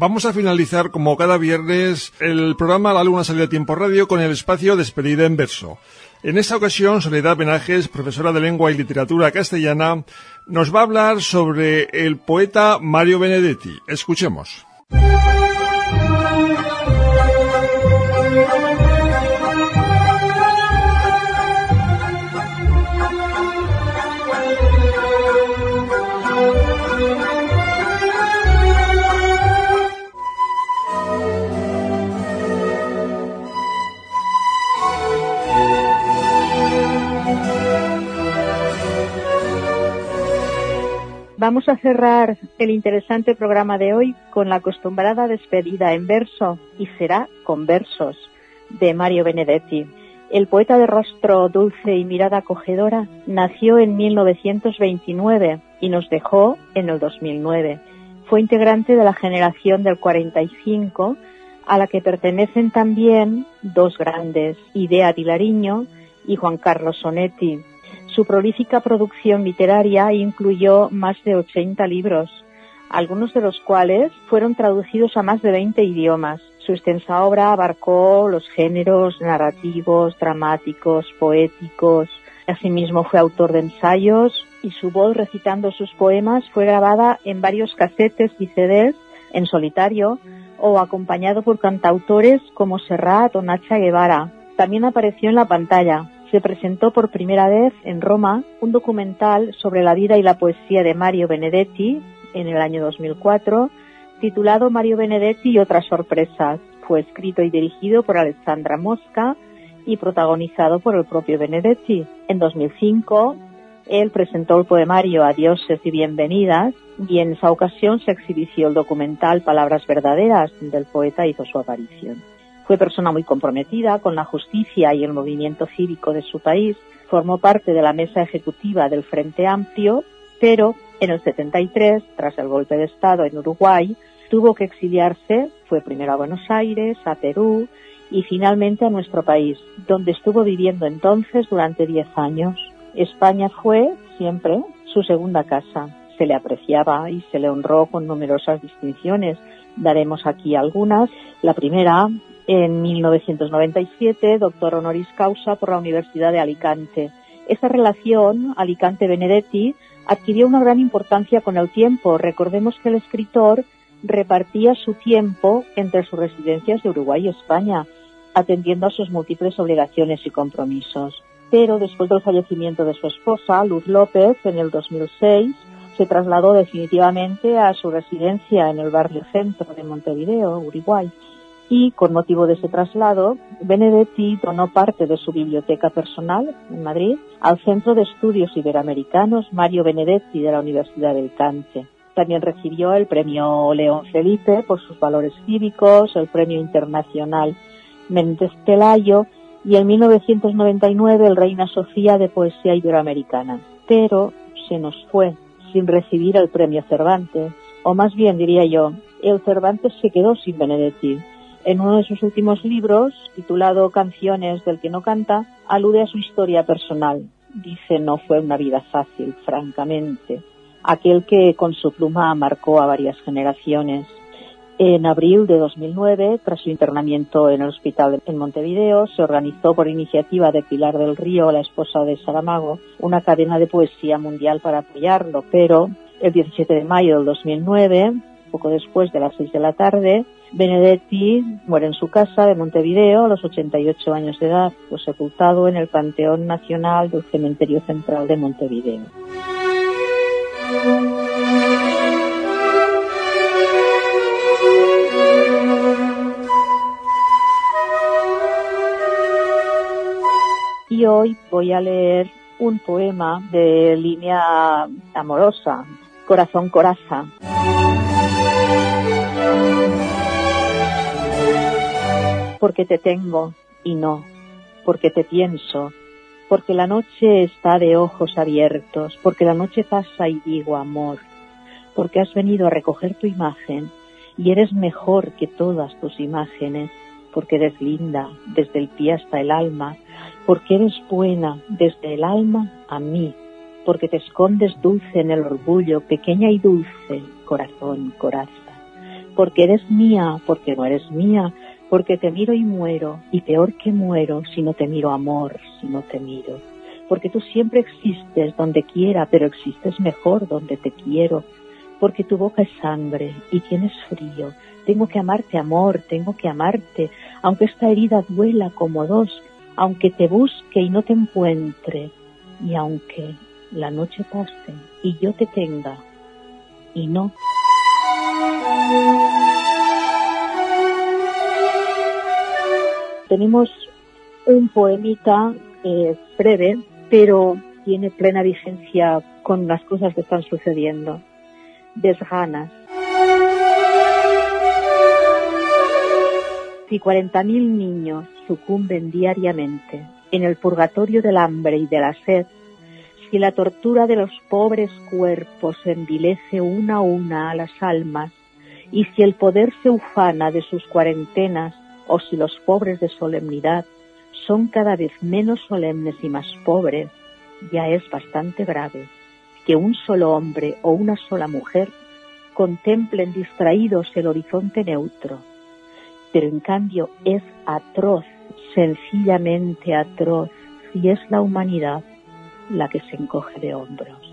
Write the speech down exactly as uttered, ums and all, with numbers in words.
Vamos a finalizar, como cada viernes, el programa La Luna Sale de Tiempo Radio con el espacio Despedida en Verso. En esta ocasión, Soledad Benajes, profesora de Lengua y Literatura Castellana, nos va a hablar sobre el poeta Mario Benedetti. Escuchemos. Vamos a cerrar el interesante programa de hoy con la acostumbrada despedida en verso, y será con versos, de Mario Benedetti. El poeta de rostro dulce y mirada acogedora nació en mil novecientos veintinueve y nos dejó en el dos mil nueve. Fue integrante de la generación del cuarenta y cinco, a la que pertenecen también dos grandes, Idea Tilariño y Juan Carlos Onetti. Su prolífica producción literaria incluyó más de ochenta libros, algunos de los cuales fueron traducidos a más de veinte idiomas. Su extensa obra abarcó los géneros narrativos, dramáticos, poéticos. Asimismo fue autor de ensayos y su voz recitando sus poemas fue grabada en varios casetes y C Ds en solitario o acompañado por cantautores como Serrat o Nacha Guevara. También apareció en la pantalla. Se presentó por primera vez en Roma un documental sobre la vida y la poesía de Mario Benedetti en el año dos mil cuatro, titulado Mario Benedetti y otras sorpresas. Fue escrito y dirigido por Alessandra Mosca y protagonizado por el propio Benedetti. En dos mil cinco, él presentó el poemario Adioses y Bienvenidas, y en esa ocasión se exhibió el documental Palabras Verdaderas, donde el poeta hizo su aparición. Fue persona muy comprometida con la justicia y el movimiento cívico de su país. Formó parte de la mesa ejecutiva del Frente Amplio, pero en el setenta y tres, tras el golpe de Estado en Uruguay, tuvo que exiliarse. Fue primero a Buenos Aires, a Perú y finalmente a nuestro país, donde estuvo viviendo entonces durante diez años. España fue siempre su segunda casa. Se le apreciaba y se le honró con numerosas distinciones. Daremos aquí algunas. La primera, en mil novecientos noventa y siete, doctor honoris causa por la Universidad de Alicante. Esta relación, Alicante-Benedetti, adquirió una gran importancia con el tiempo. Recordemos que el escritor repartía su tiempo entre sus residencias de Uruguay y España, atendiendo a sus múltiples obligaciones y compromisos. Pero después del fallecimiento de su esposa, Luz López, en el dos mil seis, se trasladó definitivamente a su residencia en el barrio centro de Montevideo, Uruguay. Y con motivo de ese traslado, Benedetti donó parte de su biblioteca personal en Madrid al Centro de Estudios Iberoamericanos Mario Benedetti de la Universidad de Alicante. También recibió el premio León Felipe por sus valores cívicos, el premio internacional Méndez Pelayo y en mil novecientos noventa y nueve el Reina Sofía de Poesía Iberoamericana. Pero se nos fue sin recibir el premio Cervantes, o más bien diría yo, el Cervantes se quedó sin Benedetti. En uno de sus últimos libros, titulado Canciones del que no canta, alude a su historia personal. Dice: no fue una vida fácil, francamente. Aquel que con su pluma marcó a varias generaciones. En abril de dos mil nueve, tras su internamiento en el hospital en Montevideo, se organizó por iniciativa de Pilar del Río, la esposa de Saramago, una cadena de poesía mundial para apoyarlo. Pero el diecisiete de mayo del dos mil nueve, poco después de las seis de la tarde, Benedetti muere en su casa de Montevideo a los ochenta y ocho años de edad, fue sepultado en el Panteón Nacional del Cementerio Central de Montevideo. Y hoy voy a leer un poema de línea amorosa, Corazón Coraza. Porque te tengo y no, porque te pienso, porque la noche está de ojos abiertos, porque la noche pasa y digo amor, porque has venido a recoger tu imagen y eres mejor que todas tus imágenes, porque eres linda desde el pie hasta el alma, porque eres buena desde el alma a mí, porque te escondes dulce en el orgullo, pequeña y dulce, corazón, coraza, porque eres mía, porque no eres mía, porque te miro y muero, y peor que muero si no te miro, amor, si no te miro. Porque tú siempre existes donde quiera, pero existes mejor donde te quiero. Porque tu boca es sangre y tienes frío. Tengo que amarte, amor, tengo que amarte, aunque esta herida duela como dos, aunque te busque y no te encuentre, y aunque la noche pase y yo te tenga, y no. Tenemos un poemita eh, breve, pero tiene plena vigencia con las cosas que están sucediendo. Desganas. Si cuarenta mil niños sucumben diariamente en el purgatorio del hambre y de la sed, si la tortura de los pobres cuerpos envilece una a una a las almas, y si el poder se ufana de sus cuarentenas, o si los pobres de solemnidad son cada vez menos solemnes y más pobres, ya es bastante grave que un solo hombre o una sola mujer contemplen distraídos el horizonte neutro. Pero en cambio es atroz, sencillamente atroz, si es la humanidad la que se encoge de hombros.